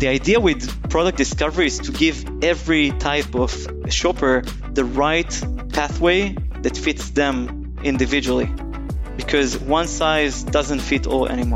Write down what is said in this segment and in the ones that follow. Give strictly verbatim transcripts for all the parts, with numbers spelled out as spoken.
The idea with product discovery is to give every type of shopper the right pathway that fits them individually, because one size doesn't fit all anymore.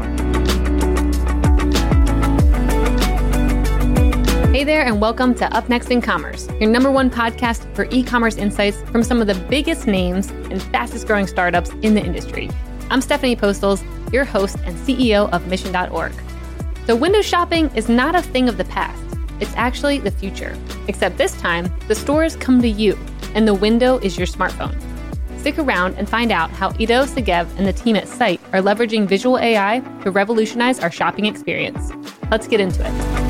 Hey there, and welcome to Up Next in Commerce, your number one podcast for e-commerce insights from some of the biggest names and fastest growing startups in the industry. I'm Stephanie Postles, your host and C E O of Mission dot org. So window shopping is not a thing of the past. It's actually the future. Except this time, the stores come to you, and the window is your smartphone. Stick around and find out how Ido Segev and the team at Site are leveraging visual A I to revolutionize our shopping experience. Let's get into it.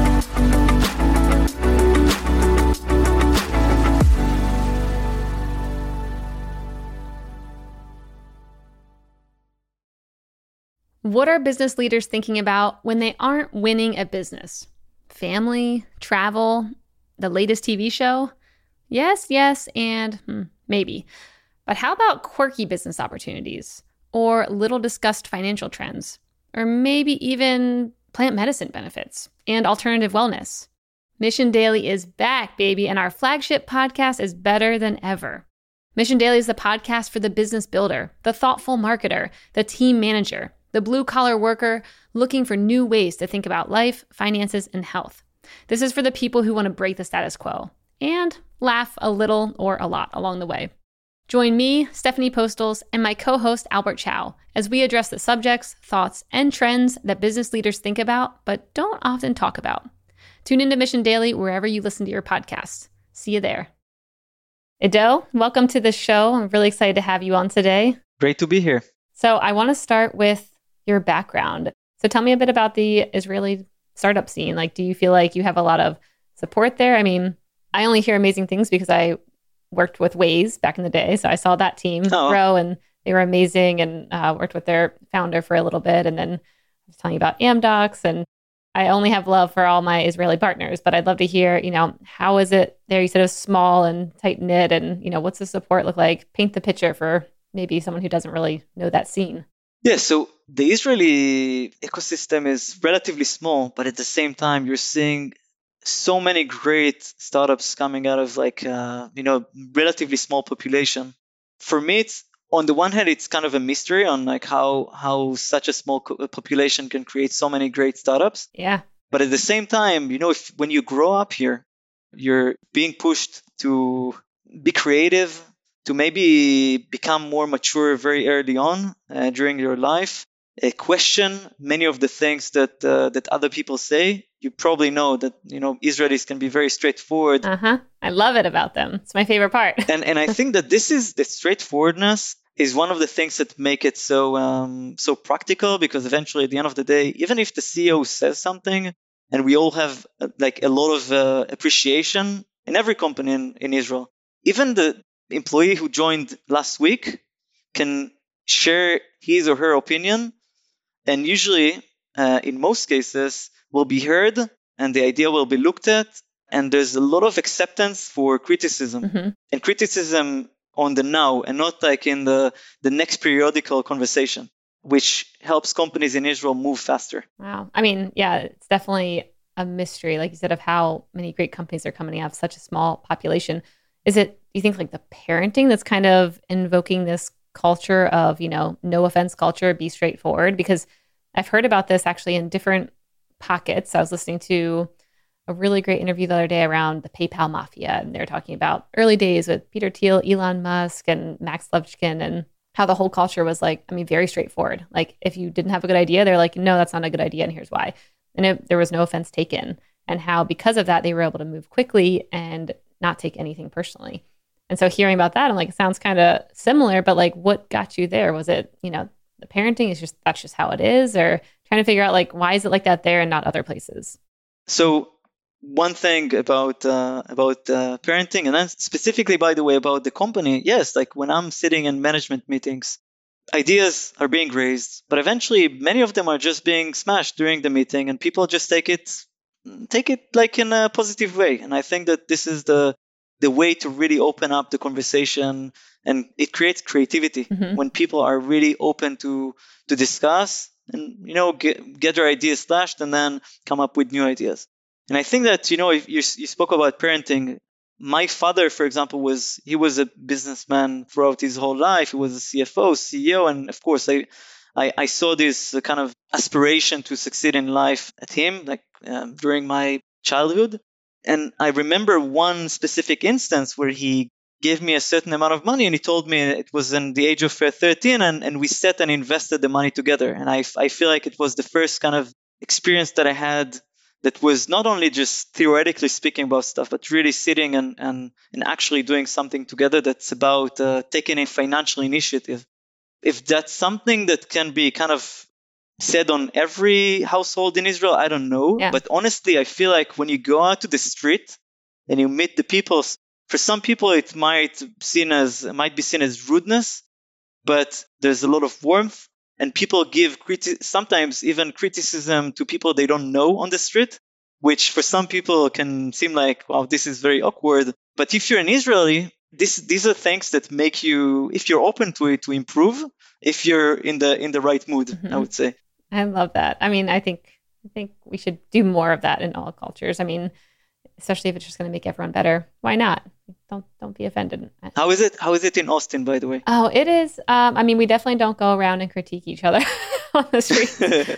What are business leaders thinking about when they aren't winning at business? Family, travel, the latest T V show? Yes, yes, and hmm, maybe. But how about quirky business opportunities or little discussed financial trends, or maybe even plant medicine benefits and alternative wellness? Mission Daily is back, baby, and our flagship podcast is better than ever. Mission Daily is the podcast for the business builder, the thoughtful marketer, the team manager, the blue-collar worker looking for new ways to think about life, finances, and health. This is for the people who want to break the status quo and laugh a little or a lot along the way. Join me, Stephanie Postles, and my co-host Albert Chow as we address the subjects, thoughts, and trends that business leaders think about but don't often talk about. Tune into Mission Daily wherever you listen to your podcasts. See you there. Ido, welcome to the show. I'm really excited to have you on today. Great to be here. So I want to start with your background. So tell me a bit about the Israeli startup scene. Like, do you feel like you have a lot of support there? I mean, I only hear amazing things because I worked with Waze back in the day. So I saw that team oh. grow and they were amazing, and uh, worked with their founder for a little bit. And then I was telling you about Amdocs, and I only have love for all my Israeli partners, but I'd love to hear, you know, how is it there? You said it was small and tight knit, and, you know, what's the support look like? Paint the picture for maybe someone who doesn't really know that scene. Yeah, so the Israeli ecosystem is relatively small, but at the same time, you're seeing so many great startups coming out of like, uh, you know, relatively small population. For me, it's on the one hand, it's kind of a mystery on like how how such a small co- population can create so many great startups. Yeah. But at the same time, you know, if when you grow up here, you're being pushed to be creative, to maybe become more mature very early on uh, during your life, uh, question many of the things that uh, that other people say. You probably know that, you know, Israelis can be very straightforward. Uh-huh. I love it about them. It's my favorite part. and and I think that this is the straightforwardness is one of the things that make it so um, so practical, because eventually at the end of the day, even if the C E O says something, and we all have uh, like a lot of uh, appreciation in every company in, in Israel, even the employee who joined last week can share his or her opinion, and usually uh, in most cases will be heard and the idea will be looked at, and there's a lot of acceptance for criticism. Mm-hmm. And criticism on the now and not like in the the next periodical conversation, which helps companies in Israel move faster. Wow. I mean, yeah, it's definitely a mystery, like you said, of how many great companies are coming out of such a small population. Is it, do you think, like the parenting that's kind of invoking this culture of, you know, no offense culture, be straightforward? Because I've heard about this actually in different pockets. I was listening to a really great interview the other day around the PayPal mafia, and they're talking about early days with Peter Thiel, Elon Musk, and Max Levchin, and how the whole culture was like, I mean, very straightforward. Like if you didn't have a good idea, they're like, no, that's not a good idea, and here's why. And it, there was no offense taken. And how because of that, they were able to move quickly and not take anything personally. And so hearing about that, I'm like, it sounds kind of similar, but like what got you there? Was it, you know, the parenting is just, that's just how it is, or trying to figure out like, why is it like that there and not other places? So one thing about uh, about uh, parenting, and then specifically, by the way, about the company, yes, like when I'm sitting in management meetings, ideas are being raised, but eventually many of them are just being smashed during the meeting, and people just take it take it like in a positive way. And I think that this is the the way to really open up the conversation, and it creates creativity mm-hmm. when people are really open to to discuss and, you know, get, get their ideas slashed and then come up with new ideas. And I think that, you know, if you, you spoke about parenting, my father, for example, was, he was a businessman throughout his whole life. He was a C F O, C E O. And of course, I, I, I saw this kind of aspiration to succeed in life at him, like um, during my childhood. And I remember one specific instance where he gave me a certain amount of money and he told me it was in the age of thirteen, and, and we sat and invested the money together. And I, I feel like it was the first kind of experience that I had that was not only just theoretically speaking about stuff, but really sitting and, and, and actually doing something together that's about uh, taking a financial initiative. If that's something that can be kind of said on every household in Israel, I don't know. Yeah. But honestly, I feel like when you go out to the street and you meet the people, for some people it might seen as it might be seen as rudeness, but there's a lot of warmth, and people give criti- sometimes even criticism to people they don't know on the street, which for some people can seem like, wow, this is very awkward. But if you're an Israeli, this these are things that make you, if you're open to it, to improve, if you're in the in the right mood, Mm-hmm. I would say. I love that. I mean, I think I think we should do more of that in all cultures. I mean, especially if it's just going to make everyone better. Why not? Don't don't be offended. How is it? How is it in Austin, by the way? Oh, it is. Um, I mean, we definitely don't go around and critique each other on the street.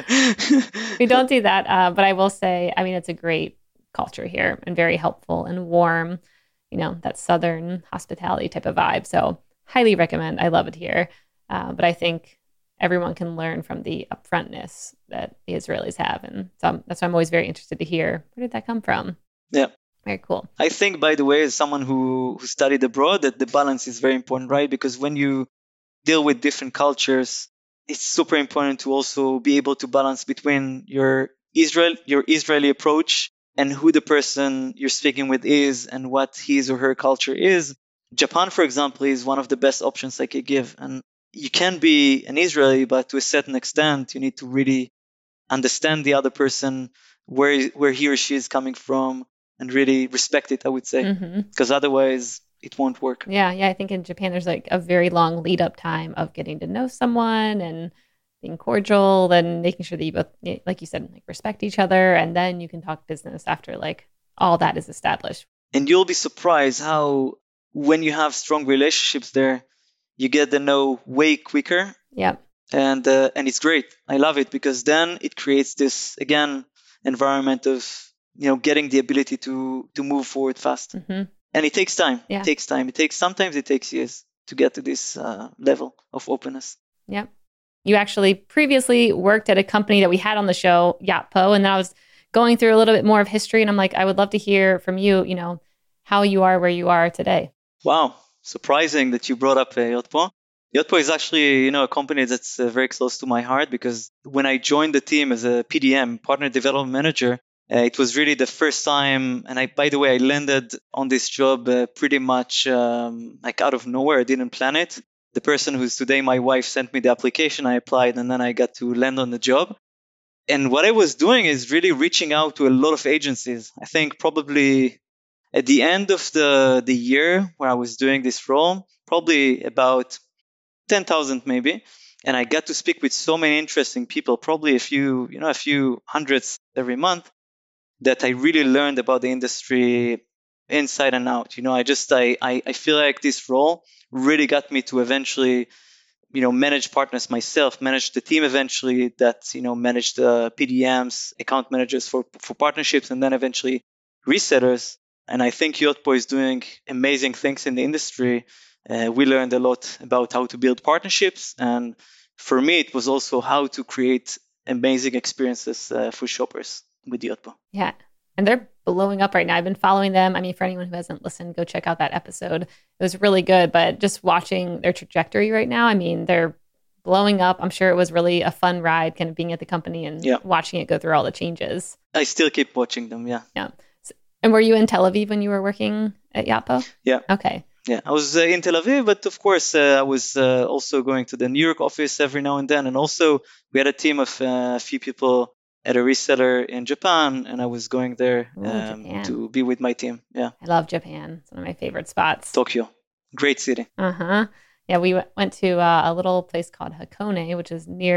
We don't do that. Uh, but I will say, I mean, it's a great culture here and very helpful and warm. You know, that Southern hospitality type of vibe. So highly recommend. I love it here. Uh, but I think everyone can learn from the upfrontness that the Israelis have. And so that's why I'm always very interested to hear, where did that come from? Yeah. Very cool. I think, by the way, as someone who, who studied abroad, that the balance is very important, right? Because when you deal with different cultures, it's super important to also be able to balance between your Israel, your Israeli approach and who the person you're speaking with is and what his or her culture is. Japan, for example, is one of the best options I could give. And you can be an Israeli, but to a certain extent, you need to really understand the other person, where where he or she is coming from, and really respect it, I would say, because mm-hmm. otherwise it won't work. Yeah, yeah. I think in Japan, there's like a very long lead up time of getting to know someone and being cordial and making sure that you both, like you said, like respect each other. And then you can talk business after like all that is established. And you'll be surprised how when you have strong relationships there, you get to know way quicker. Yeah. And uh, and it's great. I love it because then it creates this, again, environment of, you know, getting the ability to to move forward fast. Mm-hmm. And it takes time. Yeah. It takes time. It takes sometimes it takes years to get to this uh, level of openness. Yeah. You actually previously worked at a company that we had on the show, Yotpo, and then I was going through a little bit more of history, and I'm like, I would love to hear from you, you know, how you are where you are today. Wow. Surprising that you brought up uh, Yotpo. Yotpo is actually, you know, a company that's uh, very close to my heart, because when I joined the team as a P D M, Partner Development Manager, uh, it was really the first time. And I, by the way, I landed on this job uh, pretty much um, like out of nowhere. I didn't plan it. The person who's today my wife sent me the application. I applied, and then I got to land on the job. And what I was doing is really reaching out to a lot of agencies. I think probably at the end of the, the year where I was doing this role, probably about ten thousand maybe. And I got to speak with so many interesting people, probably a few, you know, a few hundreds every month, that I really learned about the industry inside and out. You know, I just, I, I, I feel like this role really got me to eventually, you know, manage partners myself, manage the team eventually that, you know, manage the P D Ms, account managers for, for partnerships, and then eventually resellers. And I think Yotpo is doing amazing things in the industry. Uh, we learned a lot about how to build partnerships. And for me, it was also how to create amazing experiences uh, for shoppers with Yotpo. Yeah. And they're blowing up right now. I've been following them. I mean, for anyone who hasn't listened, go check out that episode. It was really good. But just watching their trajectory right now, I mean, they're blowing up. I'm sure it was really a fun ride kind of being at the company and yeah. watching it go through all the changes. I still keep watching them. Yeah. Yeah. So, and were you in Tel Aviv when you were working at Yotpo? Yeah. Okay. Yeah, I was uh, in Tel Aviv, but of course, uh, I was uh, also going to the New York office every now and then. And also, we had a team of uh, a few people at a reseller in Japan, and I was going there Ooh, um, to be with my team. Yeah, I love Japan. It's one of my favorite spots. Tokyo, great city. Uh huh. Yeah, we w- went to uh, a little place called Hakone, which is near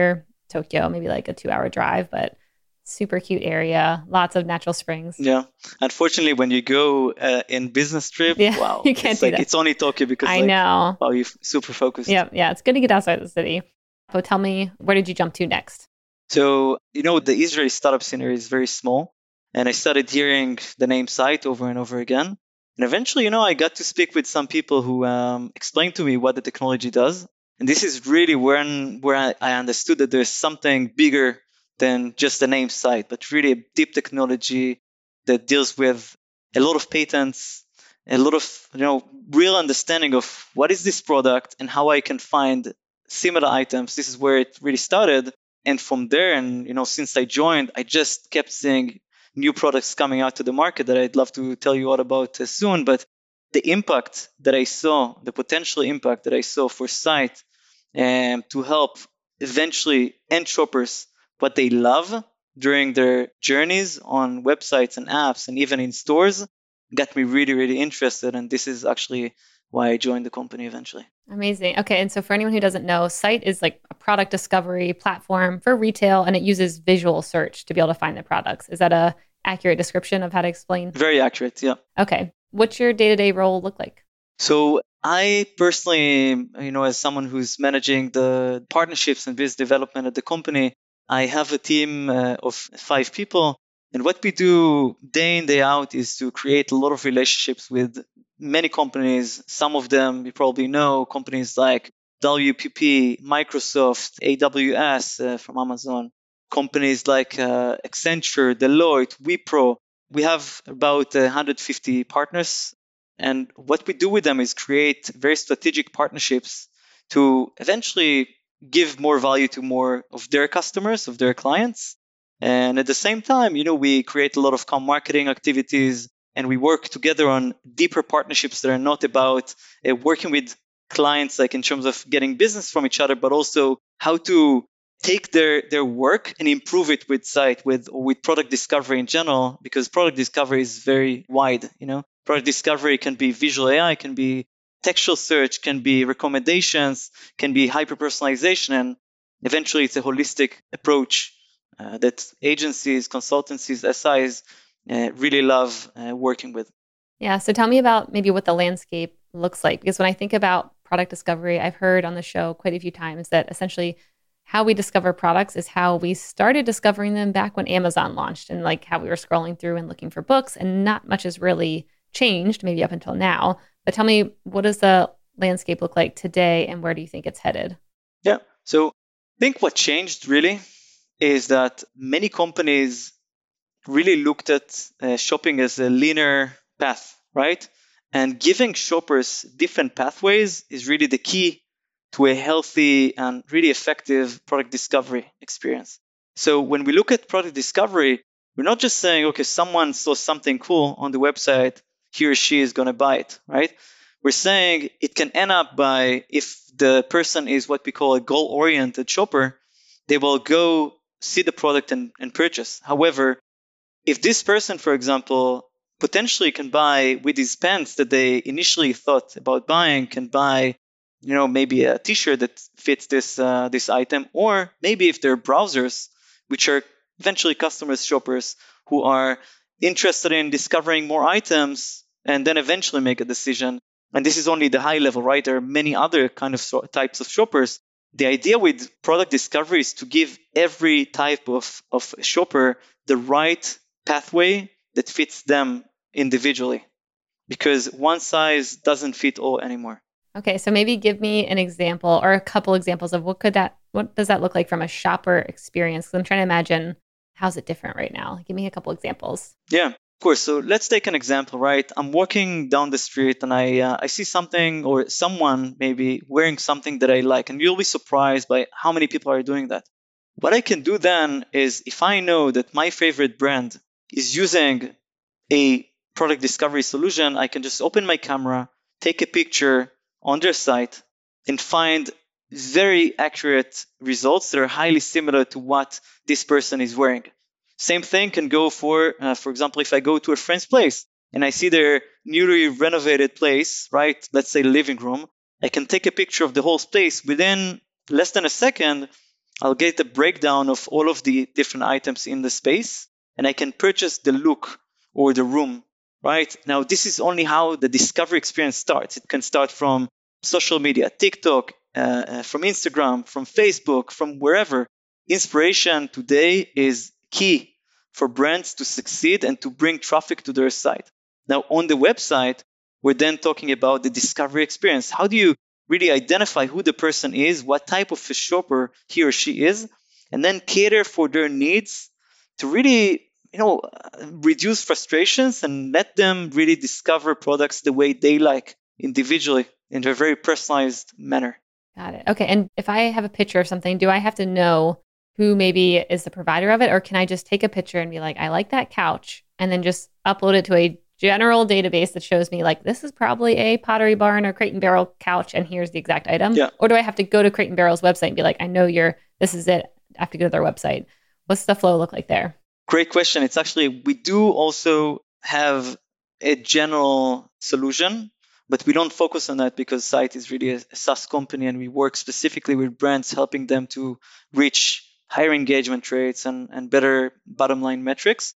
Tokyo, maybe like a two hour drive, but super cute area, lots of natural springs. Yeah. Unfortunately, when you go uh, in business trip, Yeah, wow, you can't it's do like that. it's only Tokyo because I like, know. wow, you're super focused. Yeah, yeah, it's good to get outside the city. So tell me, where did you jump to next? So, you know, the Israeli startup scene is very small. And I started hearing the name Site over and over again. And eventually, you know, I got to speak with some people who um, explained to me what the technology does. And this is really when where I, I understood that there's something bigger than just the name Site, but really a deep technology that deals with a lot of patents, a lot of, you know, real understanding of what is this product and how I can find similar items. This is where it really started. And from there, and you know, since I joined, I just kept seeing new products coming out to the market that I'd love to tell you all about uh, soon. But the impact that I saw, the potential impact that I saw for Site, um, to help eventually end shoppers what they love during their journeys on websites and apps and even in stores, got me really, really interested. And this is actually why I joined the company eventually. Amazing. Okay. And so for anyone who doesn't know, Site is like a product discovery platform for retail, and it uses visual search to be able to find the products. Is that a accurate description of how to explain? Very accurate. Yeah. Okay. What's your day-to-day role look like? So I personally, you know, as someone who's managing the partnerships and business development at the company, I have a team uh, of five people. And what we do day in, day out is to create a lot of relationships with many companies. Some of them you probably know, companies like W P P, Microsoft, A W S uh, from Amazon, companies like uh, Accenture, Deloitte, Wipro. We have about one hundred fifty partners. And what we do with them is create very strategic partnerships to eventually give more value to more of their customers, of their clients. And at the same time, you know, we create a lot of co-marketing activities and we work together on deeper partnerships that are not about uh, working with clients, like in terms of getting business from each other, but also how to take their, their work and improve it with Site, with, or with product discovery in general, because product discovery is very wide, you know. Product discovery can be visual A I, can be textual search, can be recommendations, can be hyper-personalization, and eventually it's a holistic approach uh, that agencies, consultancies, S Is uh, really love uh, working with. Yeah. So tell me about maybe what the landscape looks like. Because when I think about product discovery, I've heard on the show quite a few times that essentially how we discover products is how we started discovering them back when Amazon launched, and like how we were scrolling through and looking for books, and not much has really changed maybe up until now. But tell me, what does the landscape look like today, and where do you think it's headed? Yeah. So I think what changed really is that many companies really looked at uh, shopping as a linear path, right? And giving shoppers different pathways is really the key to a healthy and really effective product discovery experience. So when we look at product discovery, we're not just saying, okay, someone saw something cool on the website, he or she is going to buy it, right? We're saying it can end up by, if the person is what we call a goal-oriented shopper, they will go see the product and, and purchase. However, if this person, for example, potentially can buy with these pants that they initially thought about buying, can buy, you know, maybe a t-shirt that fits this uh, this item, or maybe if they're browsers, which are eventually customers, shoppers who are interested in discovering more items and then eventually make a decision. And this is only the high level, right? There are many other kind of so- types of shoppers. The idea with product discovery is to give every type of, of shopper the right pathway that fits them individually, because one size doesn't fit all anymore. Okay, so maybe give me an example or a couple examples of what could that what does that look like from a shopper experience? 'Cause I'm trying to imagine, how's it different right now? Give me a couple examples. Yeah, of course. So let's take an example, right? I'm walking down the street and I uh, I see something or someone maybe wearing something that I like, and you'll be surprised by how many people are doing that. What I can do then is, if I know that my favorite brand is using a product discovery solution, I can just open my camera, take a picture on their site, and find very accurate results that are highly similar to what this person is wearing. Same thing can go for, uh, for example, if I go to a friend's place and I see their newly renovated place, right? Let's say living room, I can take a picture of the whole space. Within less than a second, I'll get a breakdown of all of the different items in the space, and I can purchase the look or the room, right? Now, this is only how the discovery experience starts. It can start from social media, TikTok, uh, from Instagram, from Facebook, from wherever. Inspiration today is key for brands to succeed and to bring traffic to their site. Now, on the website, we're then talking about the discovery experience. How do you really identify who the person is, what type of a shopper he or she is, and then cater for their needs to really, you know, reduce frustrations and let them really discover products the way they like individually in a very personalized manner. Got it. Okay. And if I have a picture of something, do I have to know who maybe is the provider of it? Or can I just take a picture and be like, I like that couch, and then just upload it to a general database that shows me like, this is probably a Pottery Barn or Crate and Barrel couch, and here's the exact item? Yeah. Or do I have to go to Crate and Barrel's website and be like, I know you're, this is it. I have to go to their website. What's the flow look like there? Great question. It's actually, we do also have a general solution, but we don't focus on that because Site is really a, a SaaS company, and we work specifically with brands, helping them to reach higher engagement rates and, and better bottom line metrics.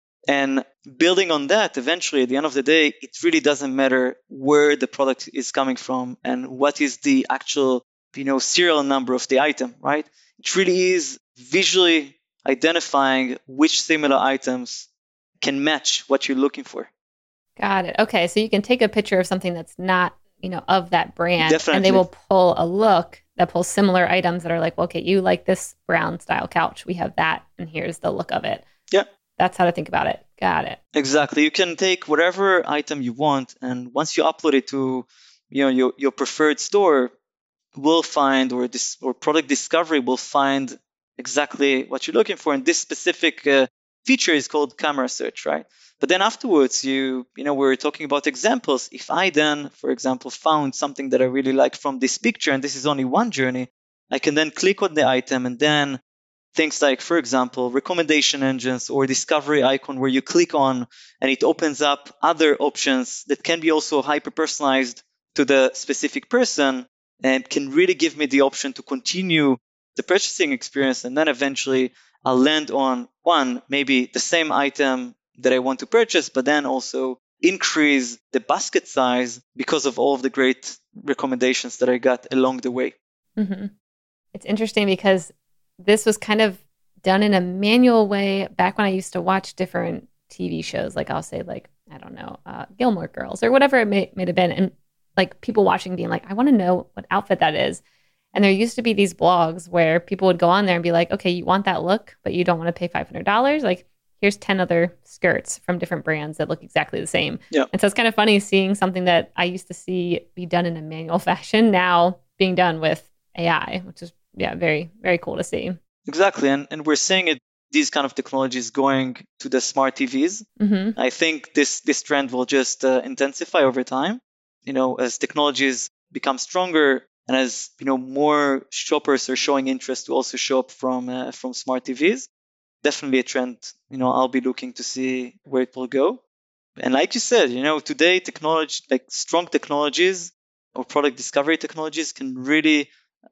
And building on that, eventually, at the end of the day, it really doesn't matter where the product is coming from and what is the actual, you know, serial number of the item, right? It really is visually identifying which similar items can match what you're looking for. Got it. Okay. So you can take a picture of something that's not, you know, of that brand, Definitely. And they will pull a look that pulls similar items that are like, well, okay, you like this brown style couch. We have that, and here's the look of it. Yeah. That's how to think about it. Got it. Exactly. You can take whatever item you want, and once you upload it to, you know, your, your preferred store, will find, or this or product discovery will find exactly what you're looking for. And this specific uh, feature is called camera search, right? But then afterwards, you you know, we're talking about examples. If I then, for example, found something that I really like from this picture, and this is only one journey, I can then click on the item, and then things like, for example, recommendation engines or discovery icon where you click on and it opens up other options that can be also hyper-personalized to the specific person and can really give me the option to continue the purchasing experience. And then eventually I'll land on one, maybe the same item that I want to purchase, but then also increase the basket size because of all of the great recommendations that I got along the way. Mm-hmm. It's interesting because this was kind of done in a manual way back when I used to watch different T V shows. Like I'll say like, I don't know, uh, Gilmore Girls or whatever it may, may have been. And like people watching being like, I want to know what outfit that is. And there used to be these blogs where people would go on there and be like, okay, you want that look, but you don't want to pay five hundred dollars. Like here's ten other skirts from different brands that look exactly the same. Yeah. And so it's kind of funny seeing something that I used to see be done in a manual fashion now being done with A I, which is yeah, very, very cool to see. Exactly. And, and we're seeing it, these kind of technologies going to the smart T Vs. Mm-hmm. I think this, this trend will just uh, intensify over time. You know, as technologies become stronger and as, you know, more shoppers are showing interest to also shop from uh, from smart T Vs, definitely a trend, you know, I'll be looking to see where it will go. And like you said, you know, today technology, like strong technologies or product discovery technologies can really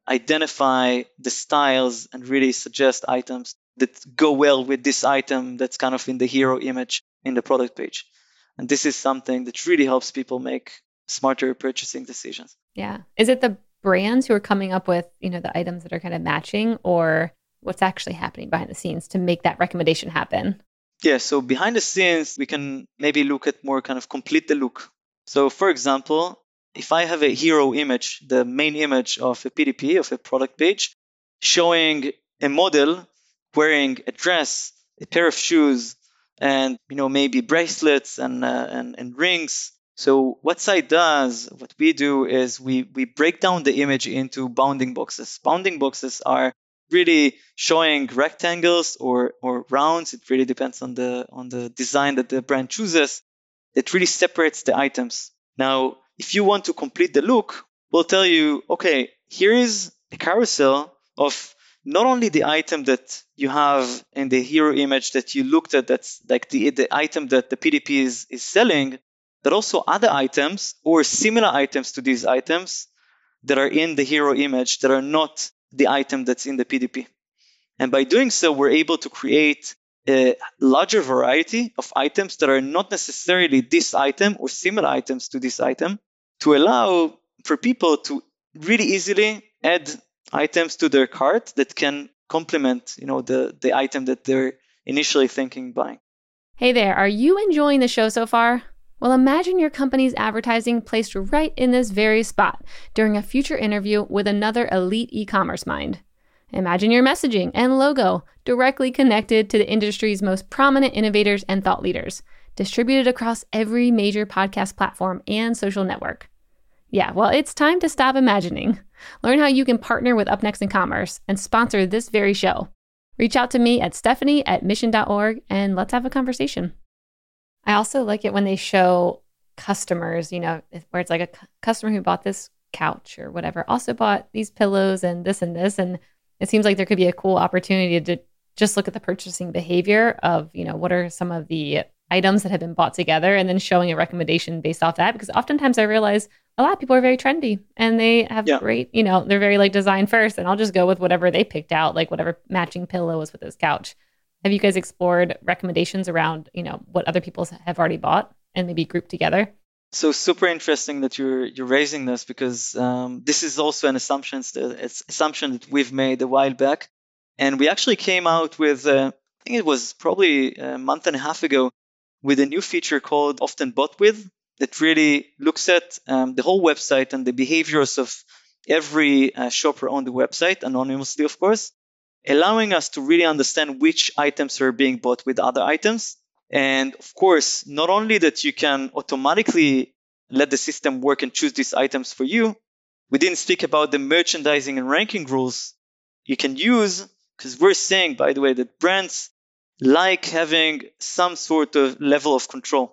identify the styles and really suggest items that go well with this item that's kind of in the hero image in the product page. And this is something that really helps people make smarter purchasing decisions. Yeah. Is it the brands who are coming up with, you know, the items that are kind of matching, or what's actually happening behind the scenes to make that recommendation happen? Yeah. So behind the scenes, we can maybe look at more kind of complete the look. So for example, if I have a hero image, the main image of a P D P, of a product page, showing a model wearing a dress, a pair of shoes, and you know maybe bracelets and uh, and, and rings. So what Site does, what we do is we we break down the image into bounding boxes. Bounding boxes are really showing rectangles or or rounds. It really depends on the on the design that the brand chooses. It really separates the items. Now, if you want to complete the look, we'll tell you, okay, here is a carousel of not only the item that you have in the hero image that you looked at, that's like the, the item that the P D P is, is selling, but also other items or similar items to these items that are in the hero image that are not the item that's in the P D P. And by doing so, we're able to create a larger variety of items that are not necessarily this item or similar items to this item, to allow for people to really easily add items to their cart that can complement, you know, the, the item that they're initially thinking buying. Hey there, are you enjoying the show so far? Well, imagine your company's advertising placed right in this very spot during a future interview with another elite e-commerce mind. Imagine your messaging and logo directly connected to the industry's most prominent innovators and thought leaders, distributed across every major podcast platform and social network. Yeah, well, it's time to stop imagining. Learn how you can partner with UpNext in Commerce and sponsor this very show. Reach out to me at Stephanie at mission dot org and let's have a conversation. I also like it when they show customers, you know, where it's like a cu- customer who bought this couch or whatever, also bought these pillows and this and this. And it seems like there could be a cool opportunity to just look at the purchasing behavior of, you know, what are some of the items that have been bought together and then showing a recommendation based off that. Because oftentimes I realize a lot of people are very trendy and they have yeah. great, you know, they're very like design first, and I'll just go with whatever they picked out, like whatever matching pillow was with this couch. Have you guys explored recommendations around, you know, what other people have already bought and maybe grouped together? So super interesting that you're you're raising this, because um, this is also an assumption that it's assumption that we've made a while back, and we actually came out with uh, I think it was probably a month and a half ago with a new feature called Often Bought With, that really looks at um, the whole website and the behaviors of every uh, shopper on the website, anonymously of course, allowing us to really understand which items are being bought with other items. And of course, not only that you can automatically let the system work and choose these items for you, we didn't speak about the merchandising and ranking rules you can use, because we're saying, by the way, that brands like having some sort of level of control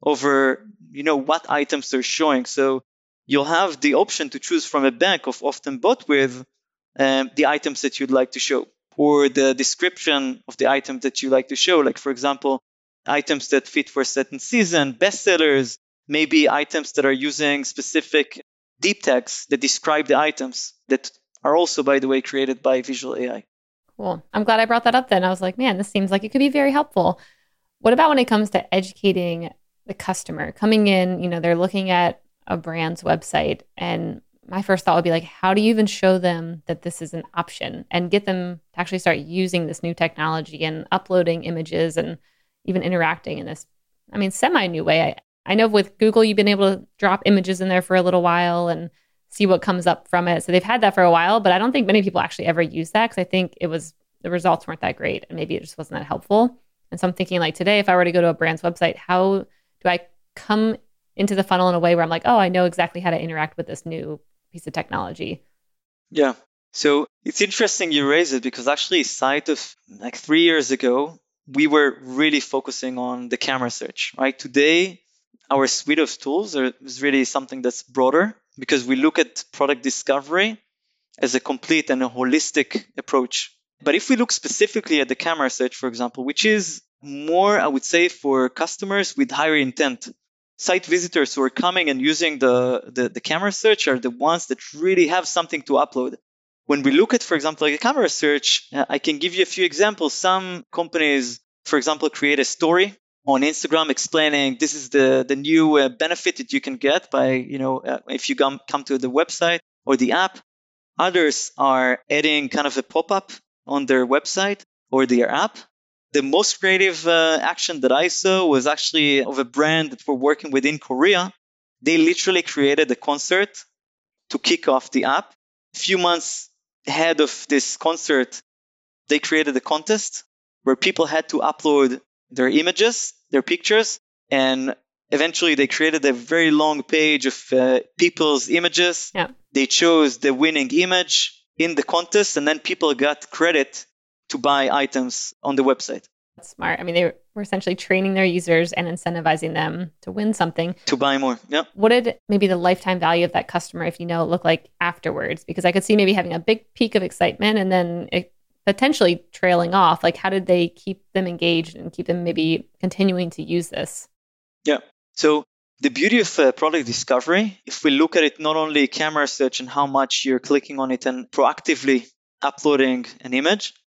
over, you know, what items they're showing. So you'll have the option to choose from a bank of Often Bought With um, the items that you'd like to show, or the description of the item that you like to show. Like, for example, items that fit for a certain season, bestsellers, maybe items that are using specific deep tags that describe the items that are also, by the way, created by Visual A I. Cool. I'm glad I brought that up then. I was like, man, this seems like it could be very helpful. What about when it comes to educating the customer coming in? You know, they're looking at a brand's website, and my first thought would be like, how do you even show them that this is an option and get them to actually start using this new technology and uploading images and even interacting in this, I mean, semi-new way? I, I know with Google, you've been able to drop images in there for a little while and see what comes up from it. So they've had that for a while, but I don't think many people actually ever use that, because I think it was, the results weren't that great and maybe it just wasn't that helpful. And so I'm thinking, like, today, if I were to go to a brand's website, how do I come into the funnel in a way where I'm like, oh, I know exactly how to interact with this new piece of technology? Yeah. So it's interesting you raise it, because actually, site of like three years ago, we were really focusing on the camera search, right? Today, our suite of tools are, is really something that's broader, because we look at product discovery as a complete and a holistic approach. But if we look specifically at the camera search, for example, which is more, I would say, for customers with higher intent, site visitors who are coming and using the, the, the camera search are the ones that really have something to upload. When we look at, for example, like a camera search, uh, I can give you a few examples. Some companies, for example, create a story on Instagram explaining this is the, the new uh, benefit that you can get by, you know, uh, if you come, come to the website or the app. Others are adding kind of a pop-up on their website or their app. The most creative uh, action that I saw was actually of a brand that we're working with in Korea. They literally created a concert to kick off the app. A few months ahead of this concert, they created a contest where people had to upload their images, their pictures, and eventually they created a very long page of uh, people's images. Yeah. They chose the winning image in the contest, and then people got credit to buy items on the website. That's smart. I mean, they were essentially training their users and incentivizing them to win something. To buy more, yeah. What did maybe the lifetime value of that customer, if you know, look like afterwards? Because I could see maybe having a big peak of excitement and then it potentially trailing off. Like, how did they keep them engaged and keep them maybe continuing to use this? Yeah. So the beauty of uh, product discovery, if we look at it not only camera search and how much you're clicking on it and proactively uploading an image,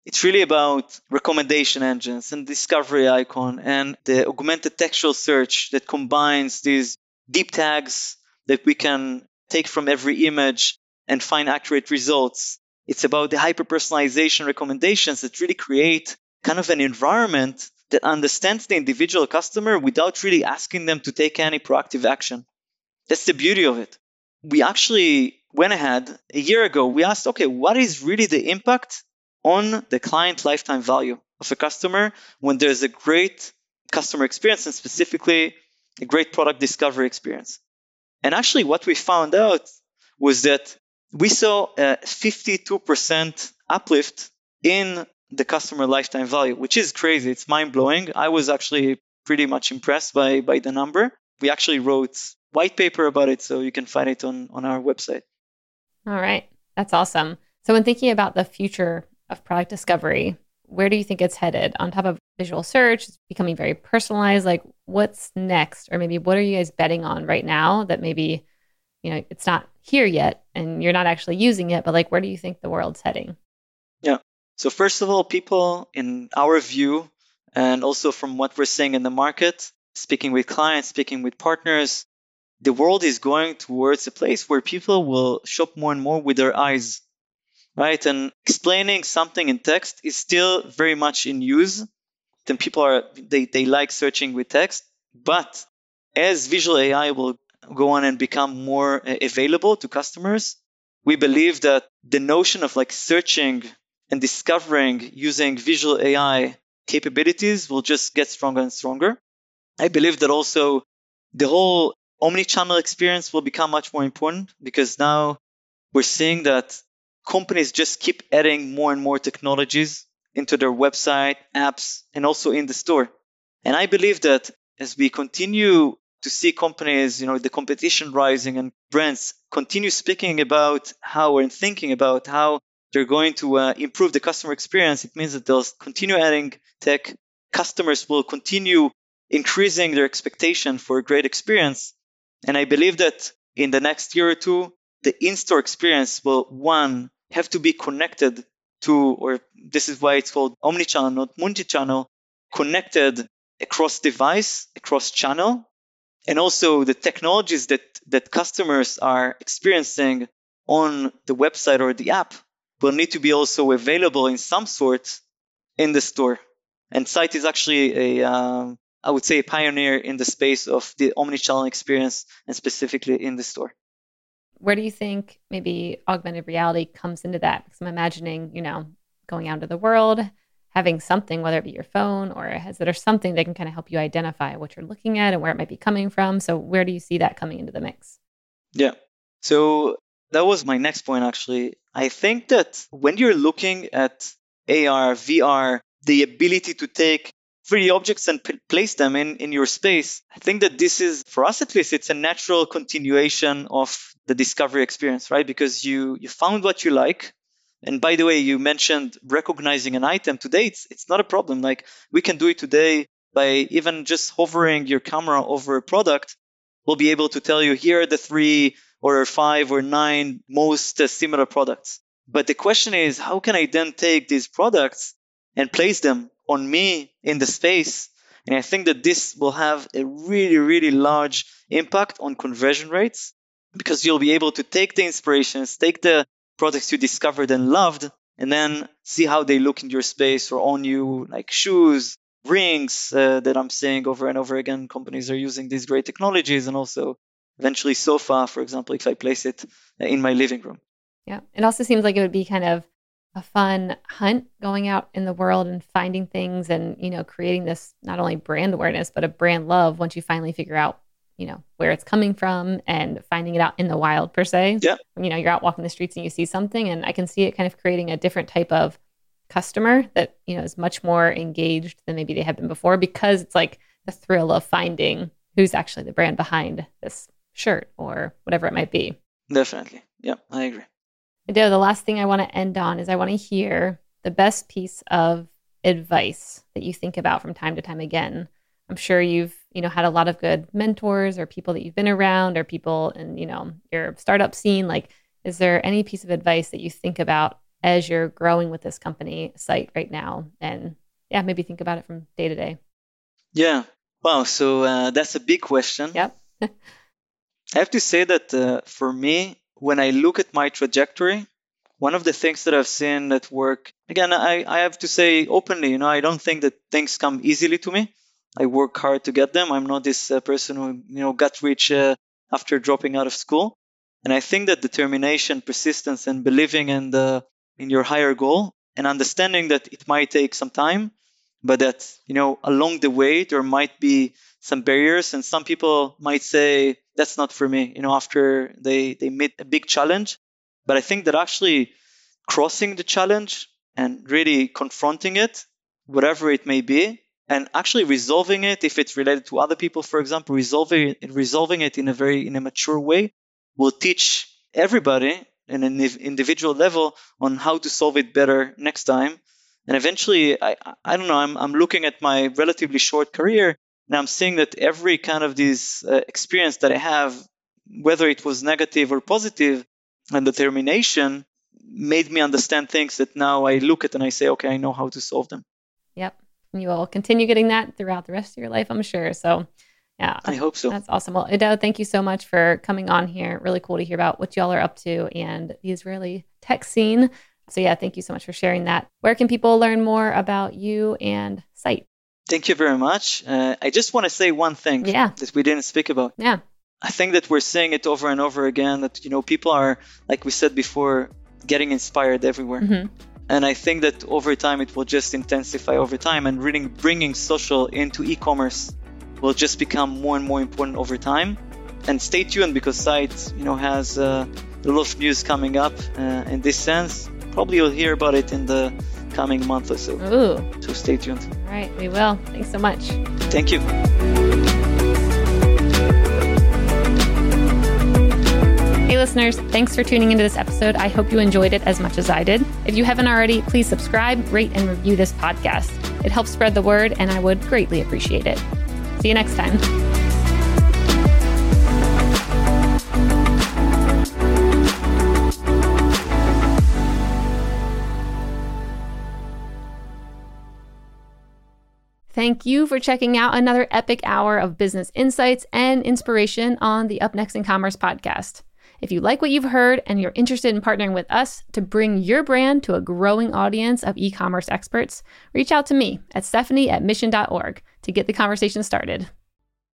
It's really about recommendation engines and discovery icon and the augmented textual search that combines these deep tags that we can take from every image and find accurate results. It's about the hyper-personalization recommendations that really create kind of an environment that understands the individual customer without really asking them to take any proactive action. That's the beauty of it. We actually went ahead a year ago. We asked, okay, what is really the impact on the client lifetime value of a customer when there's a great customer experience and specifically a great product discovery experience? And actually what we found out was that we saw a fifty-two percent uplift in the customer lifetime value, which is crazy. It's mind-blowing. I was actually pretty much impressed by, by the number. We actually wrote white paper about it, so you can find it on, on our website. All right. That's awesome. So when thinking about the future of product discovery, where do you think it's headed? On top of visual search, it's becoming very personalized. Like, what's next? Or maybe what are you guys betting on right now that maybe, you know, it's not here yet and you're not actually using it, but like, where do you think the world's heading? Yeah. So first of all, people in our view, and also from what we're seeing in the market, speaking with clients, speaking with partners, the world is going towards a place where people will shop more and more with their eyes. Right? And explaining something in text is still very much in use. Then people are, they, they like searching with text. But as visual A I will go on and become more available to customers, we believe that the notion of like searching and discovering using visual A I capabilities will just get stronger and stronger. I believe that also the whole omni-channel experience will become much more important because now we're seeing that companies just keep adding more and more technologies into their website, apps, and also in the store. And I believe that as we continue to see companies, you know, the competition rising and brands continue speaking about how and thinking about how they're going to uh, improve the customer experience, it means that they'll continue adding tech. Customers will continue increasing their expectation for a great experience. And I believe that in the next year or two, the in-store experience will, one, have to be connected to, or this is why it's called omnichannel, not multi-channel, connected across device, across channel, and also the technologies that, that customers are experiencing on the website or the app will need to be also available in some sort in the store. And Sight is actually a, um, I would say, a pioneer in the space of the omnichannel experience and specifically in the store. Where do you think maybe augmented reality comes into that? Because I'm imagining, you know, going out into the world, having something, whether it be your phone or has it or something that can kind of help you identify what you're looking at and where it might be coming from. So where do you see that coming into the mix? Yeah. So that was my next point, actually. I think that when you're looking at A R, V R, the ability to take three D objects and p- place them in, in your space, I think that this is, for us at least, it's a natural continuation of the discovery experience, right? Because you, you found what you like. And by the way, you mentioned recognizing an item. Today, it's, it's not a problem. Like we can do it today by even just hovering your camera over a product. We'll be able to tell you here are the three or five or nine most uh, similar products. But the question is, how can I then take these products and place them on me in the space? And I think that this will have a really, really large impact on conversion rates because you'll be able to take the inspirations, take the products you discovered and loved, and then see how they look in your space or on you, like shoes, rings uh, that I'm seeing over and over again. Companies are using these great technologies, and also eventually sofa, for example, if I place it in my living room. Yeah. It also seems like it would be kind of a fun hunt going out in the world and finding things and, you know, creating this not only brand awareness, but a brand love once you finally figure out, you know, where it's coming from and finding it out in the wild per se. Yeah. You know, you're out walking the streets and you see something, and I can see it kind of creating a different type of customer that, you know, is much more engaged than maybe they have been before because it's like the thrill of finding who's actually the brand behind this shirt or whatever it might be. Definitely. Yeah, I agree. Adeo, the last thing I want to end on is I want to hear the best piece of advice that you think about from time to time again. I'm sure you've, you know, had a lot of good mentors or people that you've been around or people in, you know, your startup scene. Like, is there any piece of advice that you think about as you're growing with this company site right now? And yeah, maybe think about it from day to day. Yeah. Wow. So uh, that's a big question. Yep. I have to say that uh, for me, when I look at my trajectory, one of the things that I've seen that work, again, I, I have to say openly, you know, I don't think that things come easily to me. I work hard to get them. I'm not this uh, person who, you know, got rich uh, after dropping out of school. And I think that determination, persistence, and believing in the in your higher goal and understanding that it might take some time, but that, you know, along the way, there might be some barriers. And some people might say, that's not for me, you know, after they, they meet a big challenge. But I think that actually crossing the challenge and really confronting it, whatever it may be, and actually resolving it, if it's related to other people, for example, resolving it, resolving it in a very in a mature way, will teach everybody in an individual level on how to solve it better next time. And eventually, I I don't know, I'm I'm looking at my relatively short career, and I'm seeing that every kind of this uh, experience that I have, whether it was negative or positive, and determination made me understand things that now I look at and I say, okay, I know how to solve them. Yep. You will continue getting that throughout the rest of your life, I'm sure. So yeah, I hope so. That's awesome. Well, Edo, thank you so much for coming on here. Really cool to hear about what y'all are up to and the Israeli tech scene. So yeah, thank you so much for sharing that. Where can people learn more about you and Site? Thank you very much. Uh, I just want to say one thing yeah. that we didn't speak about. Yeah. I think that we're saying it over and over again that, you know, people are, like we said before, getting inspired everywhere. Mm-hmm. And I think that over time, it will just intensify over time, and really bringing social into e-commerce will just become more and more important over time. And stay tuned, because Site, you know, has uh, a lot of news coming up uh, in this sense. Probably you'll hear about it in the coming month or so. Ooh. So stay tuned. All right, we will. Thanks so much. Thank you. Hey listeners, thanks for tuning into this episode. I hope you enjoyed it as much as I did. If you haven't already, please subscribe, rate, and review this podcast. It helps spread the word, and I would greatly appreciate it. See you next time. Thank you for checking out another epic hour of business insights and inspiration on the Up Next in Commerce podcast. If you like what you've heard and you're interested in partnering with us to bring your brand to a growing audience of e-commerce experts, reach out to me at Stephanie at mission dot org to get the conversation started.